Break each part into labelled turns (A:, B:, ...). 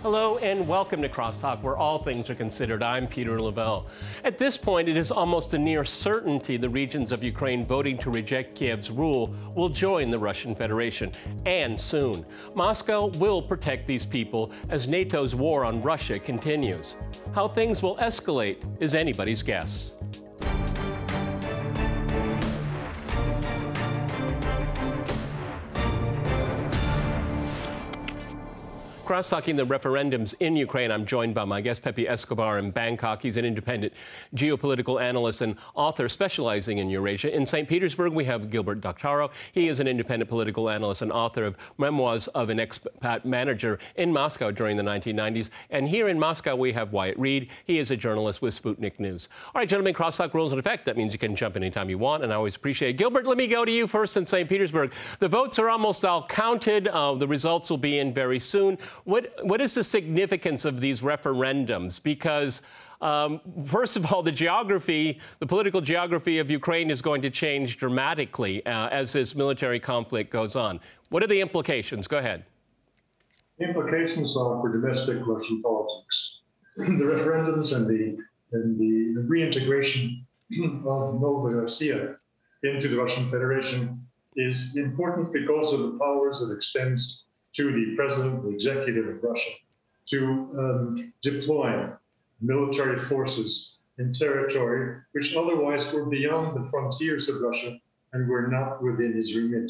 A: Hello and welcome to Crosstalk, where all things are considered. I'm Peter Lavelle. At this point, it is almost a near certainty the regions of Ukraine voting to reject Kiev's rule will join the Russian Federation, and soon. Moscow will protect these people as NATO's war on Russia continues. How things will escalate is anybody's guess. Cross-talking the referendums in Ukraine, I'm joined by my guest, Pepe Escobar in Bangkok. He's an independent geopolitical analyst and author specializing in Eurasia. In St. Petersburg, we have Gilbert Doctorow. He is an independent political analyst and author of Memoirs of an Expat Manager in Moscow during the 1990s. And here in Moscow, we have Wyatt Reed. He is a journalist with Sputnik News. All right, gentlemen, Crosstalk rules in effect. That means you can jump anytime you want, and I always appreciate it. Gilbert, let me go to you first in St. Petersburg. The votes are almost all counted. The results will be in very soon. What is the significance of these referendums? Because, first of all, the political geography of Ukraine is going to change dramatically as this military conflict goes on. What are the implications? Go ahead.
B: The implications are for domestic Russian politics. The referendums and the reintegration of Novorossiya into the Russian Federation is important because of the powers it extends to the president, the executive of Russia, to deploy military forces in territory which otherwise were beyond the frontiers of Russia and were not within his remit.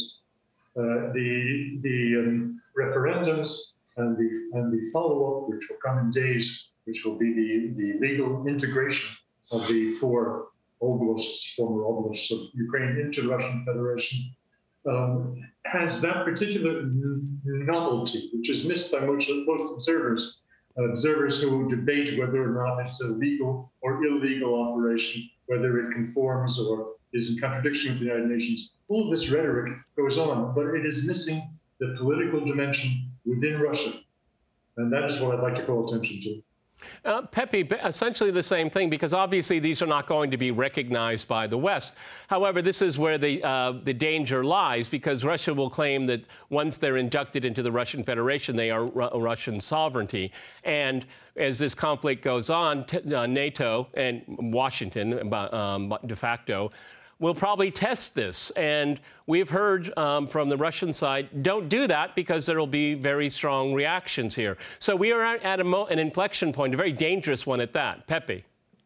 B: The referendums and the follow-up, which will come in days, which will be the legal integration of the four oblasts, former oblasts of Ukraine into the Russian Federation, has that particular novelty, which is missed by most observers who debate whether or not it's a legal or illegal operation, whether it conforms or is in contradiction with the United Nations. All of this rhetoric goes on, but it is missing the political dimension within Russia. And that is what I'd like to call attention to.
A: Pepe, essentially the same thing, because obviously these are not going to be recognized by the West. However, this is where the danger lies, because Russia will claim that once they're inducted into the Russian Federation, they are Russian sovereignty. And as this conflict goes on, NATO and Washington, de facto, will probably test this. And we've heard from the Russian side, don't do that because there will be very strong reactions here. So we are at an inflection point, a very dangerous one at that. Pepe.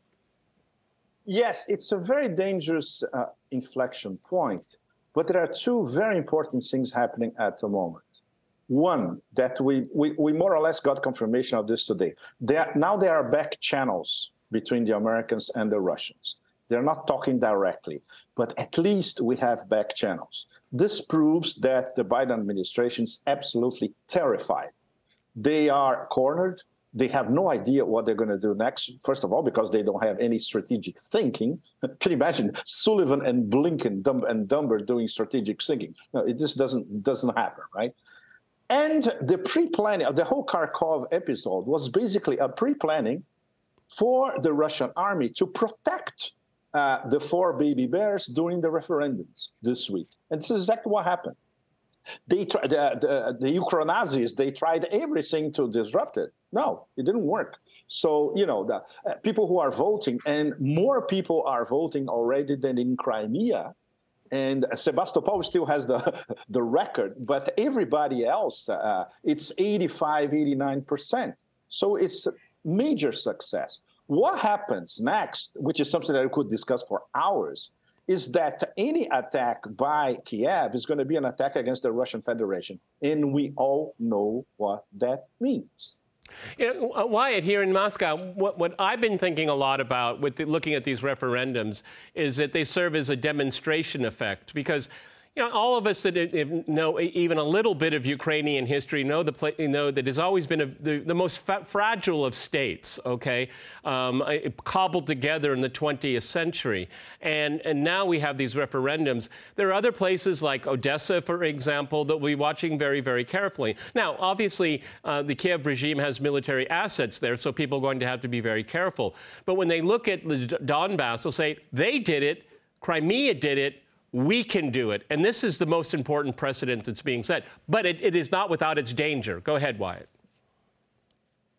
C: Yes, it's a very dangerous inflection point. But there are two very important things happening at the moment. One, that we more or less got confirmation of this today. Now there are back channels between the Americans and the Russians. They're not talking directly, but at least we have back channels. This proves that the Biden administration is absolutely terrified. They are cornered. They have no idea what they're going to do next, first of all, because they don't have any strategic thinking. Can you imagine Sullivan and Blinken and Dunbar doing strategic thinking? No, it just doesn't happen, right? And the pre-planning of the whole Kharkov episode was basically a pre-planning for the Russian army to protect the four baby bears during the referendums this week. And this is exactly what happened. The Ukronazis, they tried everything to disrupt it. No, it didn't work. So, the people who are voting, and more people are voting already than in Crimea. And Sebastopol still has the record, but everybody else, it's 85, 89%. So it's a major success. What happens next, which is something that we could discuss for hours, is that any attack by Kiev is going to be an attack against the Russian Federation. And we all know what that means.
A: Wyatt, here in Moscow, what I've been thinking a lot about with looking at these referendums is that they serve as a demonstration effect, because all of us that know even a little bit of Ukrainian history know that it's always been the most fragile of states, okay, cobbled together in the 20th century. And now we have these referendums. There are other places like Odessa, for example, that we'll be watching very, very carefully. Now, obviously, the Kiev regime has military assets there, so people are going to have to be very careful. But when they look at the Donbass, they'll say, they did it, Crimea did it, we can do it. And this is the most important precedent that's being set. But it is not without its danger. Go ahead, Wyatt.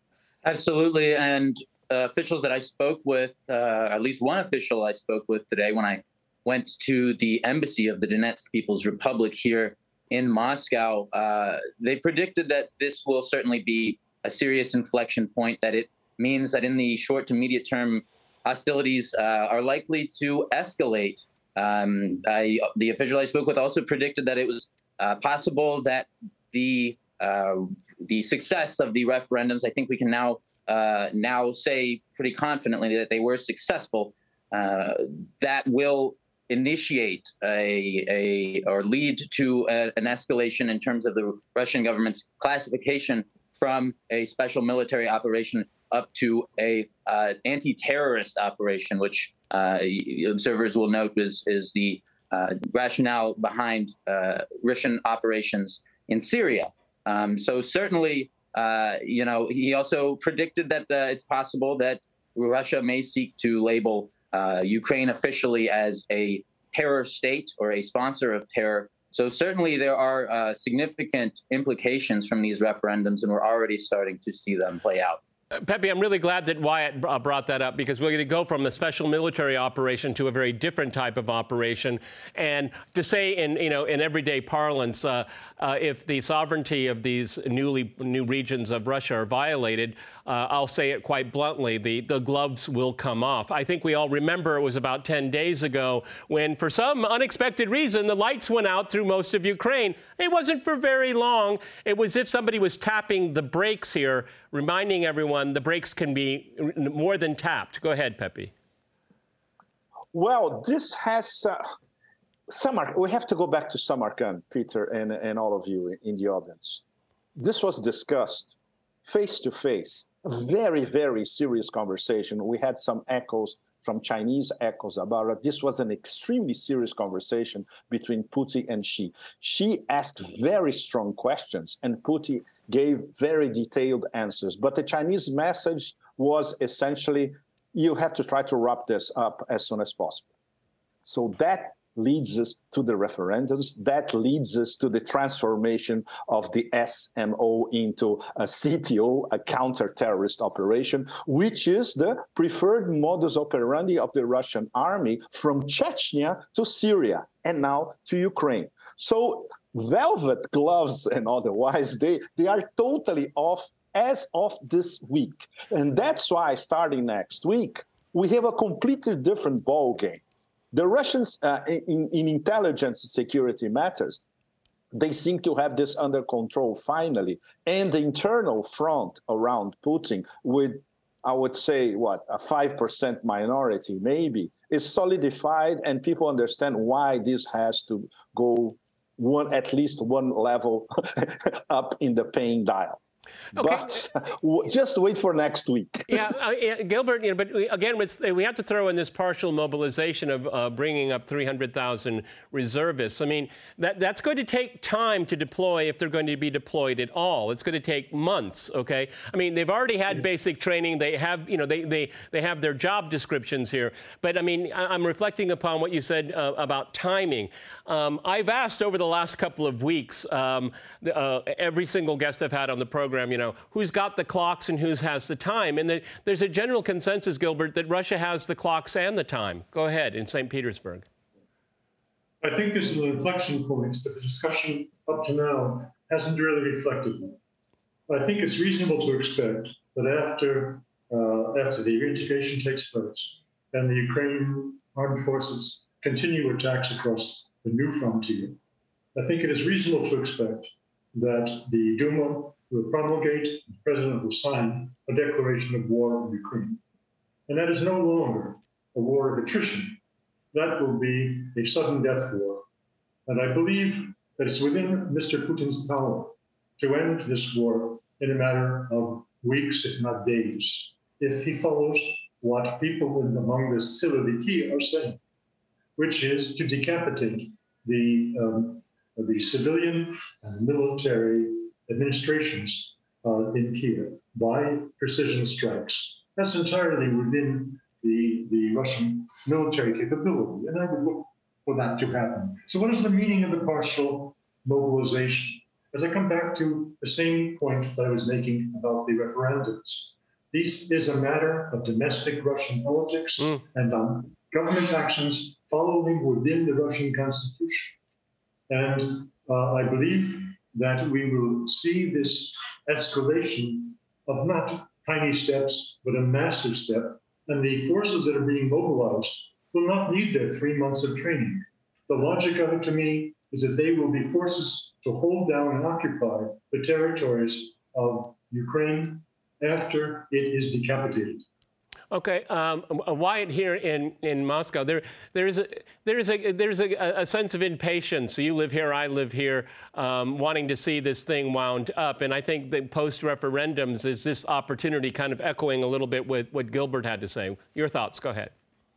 D: Absolutely. And officials that I spoke with, at least one official I spoke with today when I went to the embassy of the Donetsk People's Republic here in Moscow, they predicted that this will certainly be a serious inflection point, that it means that in the short to medium term, hostilities are likely to escalate. The official I spoke with also predicted that it was possible that the success of the referendums, I think we can now say pretty confidently that they were successful, that will initiate or lead to an escalation in terms of the Russian government's classification from a special military operation up to a anti-terrorist operation, which observers will note is the rationale behind Russian operations in Syria. So certainly, he also predicted that it's possible that Russia may seek to label Ukraine officially as a terror state or a sponsor of terror. So certainly there are significant implications from these referendums, and we're already starting to see them play out.
A: Pepe, I'm really glad that Wyatt brought that up, because we're going to go from a special military operation to a very different type of operation. And to say in everyday parlance, if the sovereignty of these new regions of Russia are violated, I'll say it quite bluntly, the gloves will come off. I think we all remember it was about 10 days ago when, for some unexpected reason, the lights went out through most of Ukraine. It wasn't for very long. It was as if somebody was tapping the brakes here, reminding everyone the brakes can be more than tapped. Go ahead, Pepe.
C: Well, this has we have to go back to Samarkand, Peter, and all of you in the audience. This was discussed face to face, a very, very serious conversation. We had some echoes from Chinese echoes about it. This was an extremely serious conversation between Putin and Xi. Xi asked very strong questions, and Putin gave very detailed answers. But the Chinese message was essentially, you have to try to wrap this up as soon as possible. So that leads us to the referendums. That leads us to the transformation of the SMO into a CTO, a counter-terrorist operation, which is the preferred modus operandi of the Russian army from Chechnya to Syria and now to Ukraine. So velvet gloves and otherwise, they are totally off as of this week. And that's why starting next week, we have a completely different ballgame. The Russians, in intelligence and security matters, they seem to have this under control finally. And the internal front around Putin with, I would say, a 5% minority maybe, is solidified, and people understand why this has to go at least one level up in the paying dial. Okay. But just wait for next week.
A: Gilbert, but again, we have to throw in this partial mobilization of bringing up 300,000 reservists. I mean, that's going to take time to deploy if they're going to be deployed at all. It's going to take months, okay? I mean, they've already had basic training. They have, they have their job descriptions here. But, I mean, I'm reflecting upon what you said about timing. I've asked over the last couple of weeks, every single guest I've had on the program, who's got the clocks and who has the time. And there's a general consensus, Gilbert, that Russia has the clocks and the time. Go ahead, in St. Petersburg.
B: I think this is an inflection point, but the discussion up to now hasn't really reflected that. I think it's reasonable to expect that after the reintegration takes place and the Ukrainian armed forces continue attacks across the new frontier, I think it is reasonable to expect that the Duma will promulgate, the president will sign a declaration of war on Ukraine. And that is no longer a war of attrition. That will be a sudden death war. And I believe that it's within Mr. Putin's power to end this war in a matter of weeks, if not days, if he follows what people among the Siloviki are saying, which is to decapitate the civilian and military administrations in Kiev by precision strikes. That's entirely within the Russian military capability, and I would look for that to happen. So what is the meaning of the partial mobilization? As I come back to the same point that I was making about the referendums, This is a matter of domestic Russian politics and on government actions following within the Russian constitution. And I believe that we will see this escalation of not tiny steps, but a massive step. And the forces that are being mobilized will not need their 3 months of training. The logic of it to me is that they will be forces to hold down and occupy the territories of Ukraine after it is decapitated.
A: Okay, Wyatt here in Moscow. There's a sense of impatience. So you live here, I live here, wanting to see this thing wound up. And I think that post-referendums is this opportunity, kind of echoing a little bit with what Gilbert had to say. Your thoughts? Go ahead.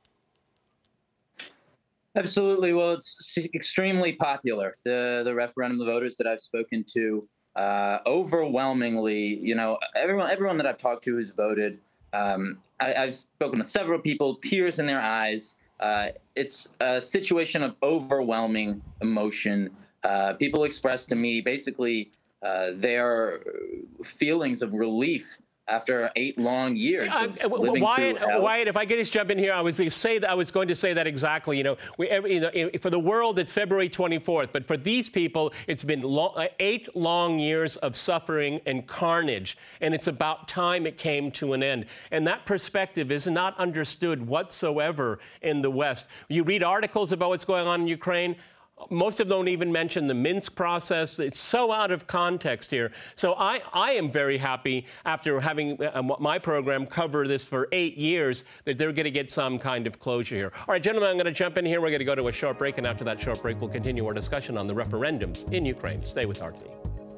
D: Absolutely. Well, it's extremely popular. The referendum, the voters that I've spoken to, overwhelmingly, everyone that I've talked to who's voted. I've spoken with several people, tears in their eyes. It's a situation of overwhelming emotion. People express to me basically their feelings of relief after 8 long years of living
A: Wyatt,
D: through hell.
A: Wyatt, if I could just jump in here, I was going to say that exactly. For the world, it's February 24th, but for these people, it's been 8 long years of suffering and carnage, and it's about time it came to an end. And that perspective is not understood whatsoever in the West. You read articles about what's going on in Ukraine. Most of them don't even mention the Minsk process. It's so out of context here. So I am very happy after having my program cover this for 8 years that they're going to get some kind of closure here. All right, gentlemen, I'm going to jump in here. We're going to go to a short break, and after that short break, we'll continue our discussion on the referendums in Ukraine. Stay with RT.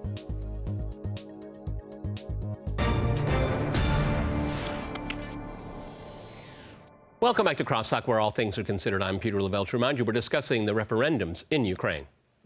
A: Welcome back to Crosstalk, where all things are considered. I'm Peter Lavelle. To remind you, we're discussing the referendums in Ukraine.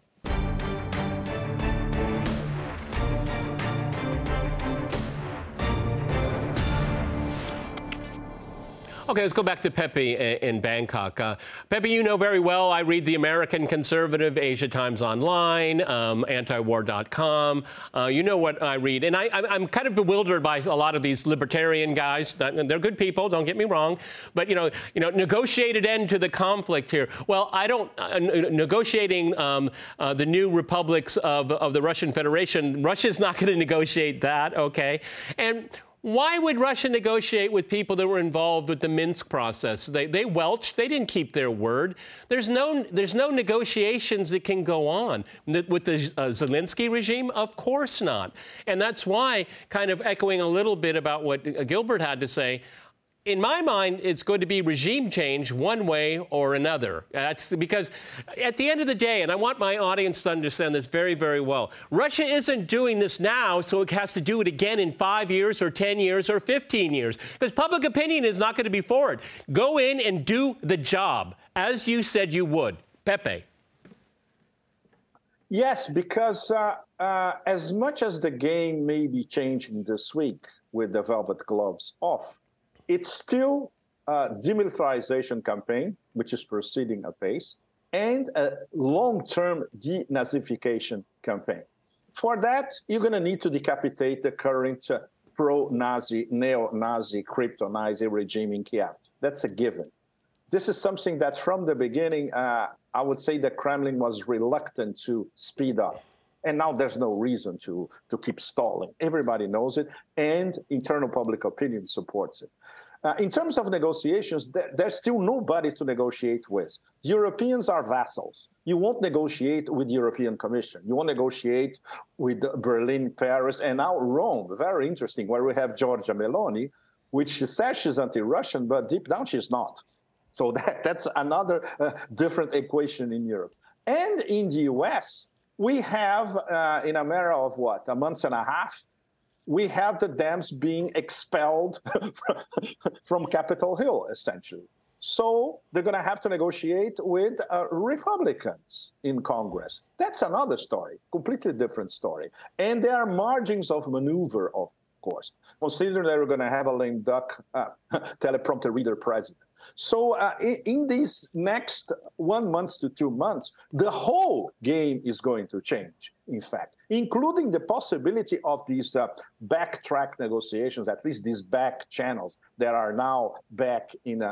A: Okay, let's go back to Pepe in Bangkok. Pepe, you know very well, I read the American Conservative, Asia Times Online, antiwar.com. You know what I read. And I'm kind of bewildered by a lot of these libertarian guys. They're good people, don't get me wrong. But, negotiated end to the conflict here. Well, I don't, negotiating the new republics of the Russian Federation, Russia's not going to negotiate that, okay? And why would Russia negotiate with people that were involved with the Minsk process? They welched. They didn't keep their word. There's no negotiations that can go on. With the Zelensky regime? Of course not. And that's why, kind of echoing a little bit about what Gilbert had to say, in my mind, it's going to be regime change one way or another. That's because at the end of the day, and I want my audience to understand this very, very well, Russia isn't doing this now, so it has to do it again in 5 years or 10 years or 15 years, because public opinion is not going to be for it. Go in and do the job, as you said you would. Pepe.
C: Yes, because as much as the game may be changing this week with the velvet gloves off, it's still a demilitarization campaign, which is proceeding apace, and a long-term denazification campaign. For that, you're going to need to decapitate the current pro-Nazi, neo-Nazi, crypto-Nazi regime in Kiev. That's a given. This is something that from the beginning, I would say the Kremlin was reluctant to speed up. And now there's no reason to keep stalling. Everybody knows it, and internal public opinion supports it. In terms of negotiations, there's still nobody to negotiate with. The Europeans are vassals. You won't negotiate with the European Commission. You won't negotiate with Berlin, Paris, and now Rome. Very interesting, where we have Giorgia Meloni, which says she's anti-Russian, but deep down she's not. So that's another different equation in Europe. And in the US, we have, in a matter of what, a month and a half, we have the Dems being expelled from Capitol Hill, essentially. So they're going to have to negotiate with Republicans in Congress. That's another story, completely different story. And there are margins of maneuver, of course, considering they're going to have a lame duck teleprompter reader president. So in these next 1 month to 2 months, the whole game is going to change, in fact, including the possibility of these backtrack negotiations, at least these back channels that are now back in,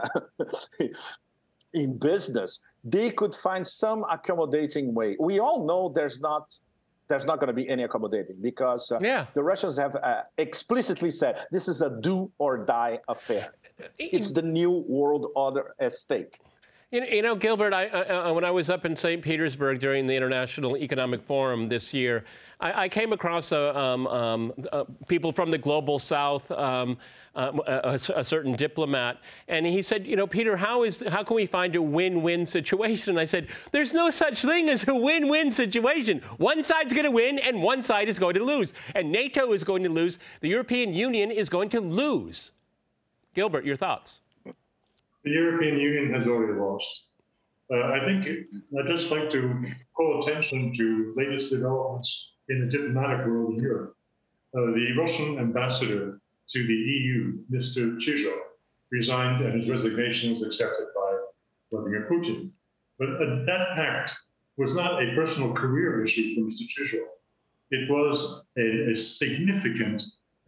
C: in business. They could find some accommodating way. We all know there's not going to be any accommodating because the Russians have explicitly said this is a do or die affair. It's the new world order at stake.
A: You know, Gilbert, when I was up in St. Petersburg during the International Economic Forum this year, I came across people from the Global South, a certain diplomat, and he said, you know, Peter, how can we find a win-win situation? And I said, there's no such thing as a win-win situation. One side's going to win and one side is going to lose. And NATO is going to lose. The European Union is going to lose. Gilbert, your thoughts?
B: The European Union has already lost. I think I'd just like to call attention to latest developments in the diplomatic world in Europe. The Russian ambassador to the EU, Mr. Chizhov, resigned and his resignation was accepted by Vladimir Putin. But that act was not a personal career issue for Mr. Chizhov. It was a significant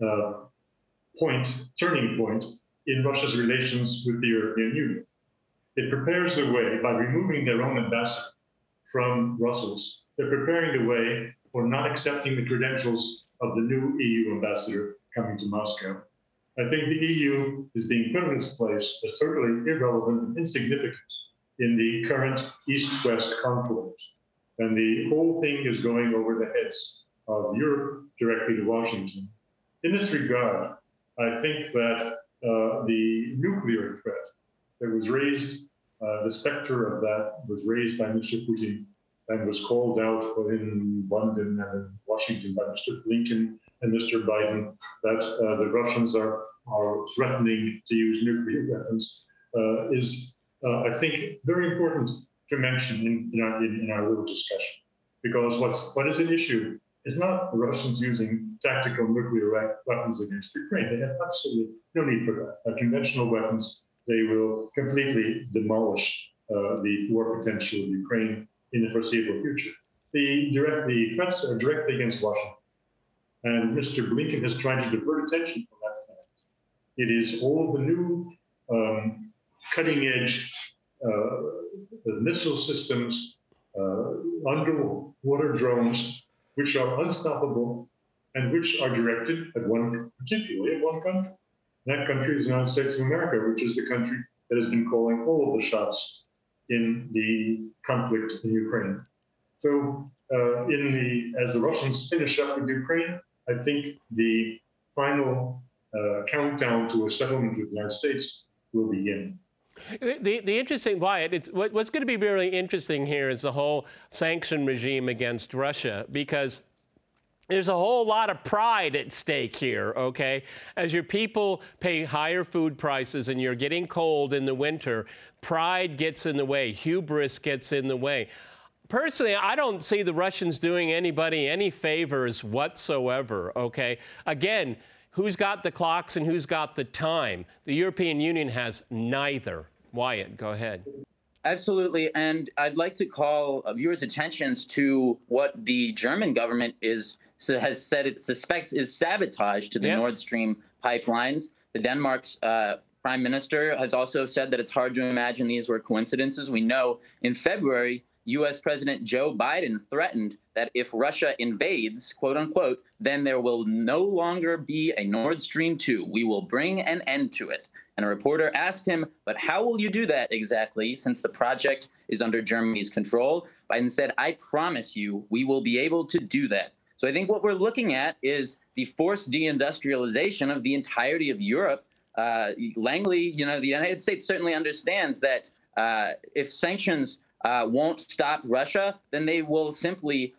B: turning point in Russia's relations with the European Union. It prepares the way, by removing their own ambassador from Brussels, they're preparing the way for not accepting the credentials of the new EU ambassador coming to Moscow. I think the EU is being put in its place as totally irrelevant and insignificant in the current East-West conflict. And the whole thing is going over the heads of Europe directly to Washington. In this regard, I think that the nuclear threat that was raised, the specter of that was raised by Mr. Putin and was called out in London and in Washington by Mr. Blinken and Mr. Biden, that the Russians are threatening to use nuclear weapons, is, I think, very important to mention in our little discussion. Because what is at issue is not the Russians using tactical nuclear weapons against Ukraine. They have absolutely no need for that. Conventional weapons, they will completely demolish the war potential of Ukraine in the foreseeable future. The threats are directly against Washington. And Mr. Blinken has tried to divert attention from that fact. It is all the new cutting-edge missile systems, underwater drones, which are unstoppable and which are directed at particularly at one country. That country is the United States of America, which is the country that has been calling all of the shots in the conflict in Ukraine. So as the Russians finish up with Ukraine, I think the final countdown to a settlement with the United States will begin.
A: The interesting, Wyatt, what's going to be really interesting here is the whole sanction regime against Russia, because there's a whole lot of pride at stake here, okay? As your people pay higher food prices and you're getting cold in the winter, pride gets in the way, hubris gets in the way. Personally, I don't see the Russians doing anybody any favors whatsoever, okay? Again, who's got the clocks and who's got the time? The European Union has neither. Wyatt, go ahead.
D: Absolutely. And I'd like to call viewers' attentions to what the German government has said it suspects is sabotage to the Nord Stream pipelines. The Denmark's prime minister has also said that it's hard to imagine these were coincidences. We know in February, U.S. President Joe Biden threatened that if Russia invades, quote unquote, then there will no longer be a Nord Stream 2. We will bring an end to it. And a reporter asked him, but how will you do that exactly, since the project is under Germany's control? Biden said, I promise you, we will be able to do that. So I think what we're looking at is the forced deindustrialization of the entirety of Europe. Langley, the United States certainly understands that if sanctions won't stop Russia, then they will simply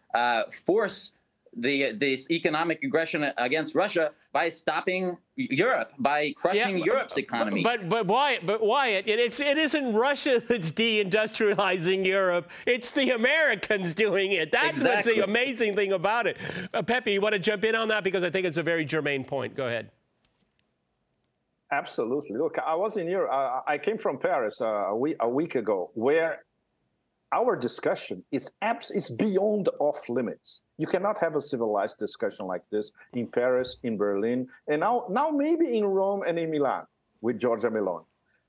D: force this economic aggression against Russia by stopping Europe, by crushing Europe's economy.
A: But Wyatt, it isn't Russia that's deindustrializing Europe. It's the Americans doing it. That's what's the amazing thing about it. Pepe, you want to jump in on that? Because I think it's a very germane point. Go ahead.
C: Absolutely. Look, I was in Europe. I came from Paris a week ago, where our discussion is beyond off limits. You cannot have a civilized discussion like this in Paris, in Berlin, and now maybe in Rome and in Milan with Giorgia Meloni.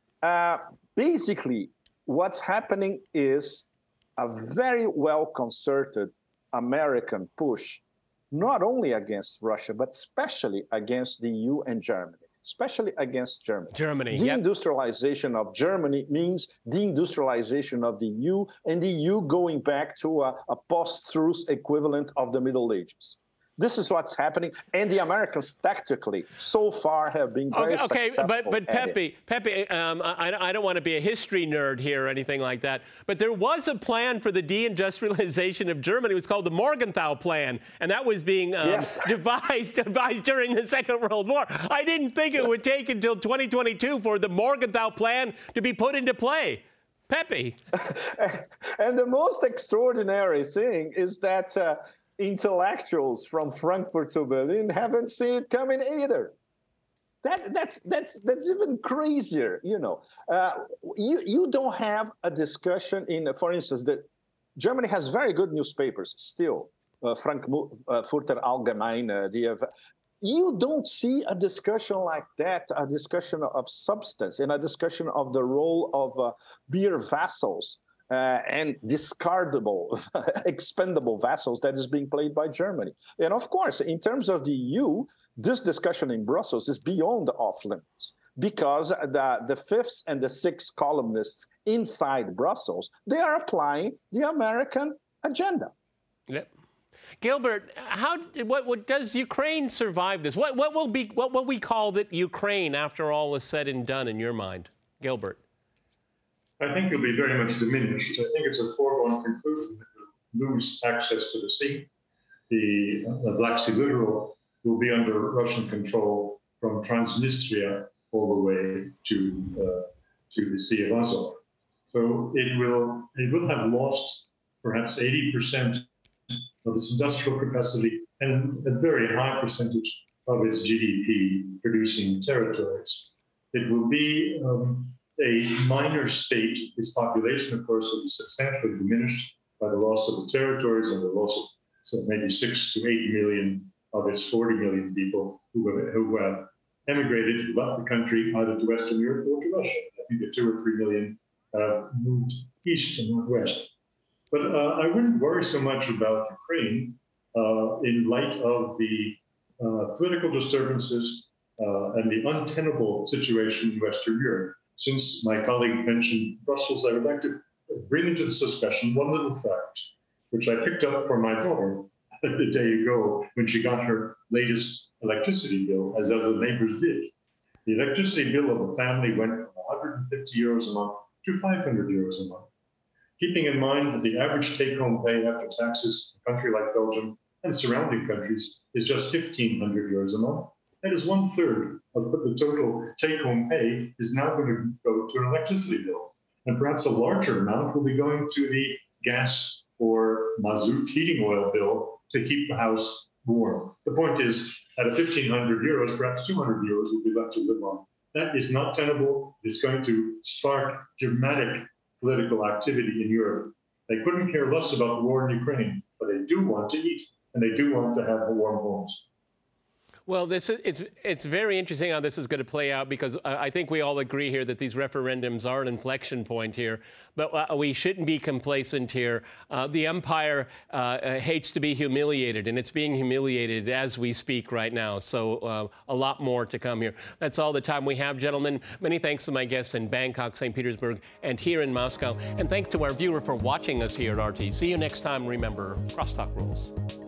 C: Basically, what's happening is a very well-concerted American push, not only against Russia, but especially against the EU and Germany. Especially against Germany. Deindustrialization of Germany means deindustrialization of the EU, and the EU going back to a post-truce equivalent of the Middle Ages. This is what's happening, and the Americans tactically so far have been very successful.
A: But Pepe, I don't want to be a history nerd here or anything like that, but there was a plan for the deindustrialization of Germany. It was called the Morgenthau Plan, and that was being devised during the Second World War. I didn't think it would take until 2022 for the Morgenthau Plan to be put into play. Pepe.
C: And the most extraordinary thing is that intellectuals from Frankfurt to Berlin haven't seen it coming either. That's even crazier, you know. You don't have a discussion for instance, that Germany has very good newspapers still, Frankfurter Allgemeine, you don't see a discussion like that, a discussion of substance and a discussion of the role of beer vassals and discardable, expendable vassals that is being played by Germany. And of course, in terms of the EU, this discussion in Brussels is beyond off limits because the fifth and the sixth columnists inside Brussels, they are applying the American agenda.
A: Yep. Gilbert, what does Ukraine survive this? What will we call it Ukraine after all is said and done in your mind, Gilbert?
B: I think it'll be very much diminished. I think it's a foregone conclusion that we'll lose access to the sea. The Black Sea littoral will be under Russian control from Transnistria all the way to the Sea of Azov. So it will have lost perhaps 80% of its industrial capacity and a very high percentage of its GDP producing territories. It will be a minor state. Its population, of course, will be substantially diminished by the loss of the territories and the loss of maybe 6 to 8 million of its 40 million people who have emigrated, left the country either to Western Europe or to Russia. I think that 2 or 3 million moved east and northwest. But I wouldn't worry so much about Ukraine in light of the political disturbances and the untenable situation in Western Europe. Since my colleague mentioned Brussels, I would like to bring into this discussion one little fact, which I picked up from my daughter a day ago when she got her latest electricity bill, as other neighbors did. The electricity bill of a family went from 150 euros a month to 500 euros a month. Keeping in mind that the average take-home pay after taxes in a country like Belgium and surrounding countries is just 1,500 euros a month, that is 1/3 of what the total take-home pay is now going to go to an electricity bill. And perhaps a larger amount will be going to the gas or mazout heating oil bill to keep the house warm. The point is, at 1,500 euros, perhaps 200 euros will be left to live on. That is not tenable. It's going to spark dramatic political activity in Europe. They couldn't care less about the war in Ukraine, but they do want to eat, and they do want to have warm homes.
A: Well, it's very interesting how this is going to play out because I think we all agree here that these referendums are an inflection point here, but we shouldn't be complacent here. The empire hates to be humiliated, and it's being humiliated as we speak right now. So a lot more to come here. That's all the time we have, gentlemen. Many thanks to my guests in Bangkok, St. Petersburg, and here in Moscow. And thanks to our viewer for watching us here at RT. See you next time. Remember, crosstalk rules.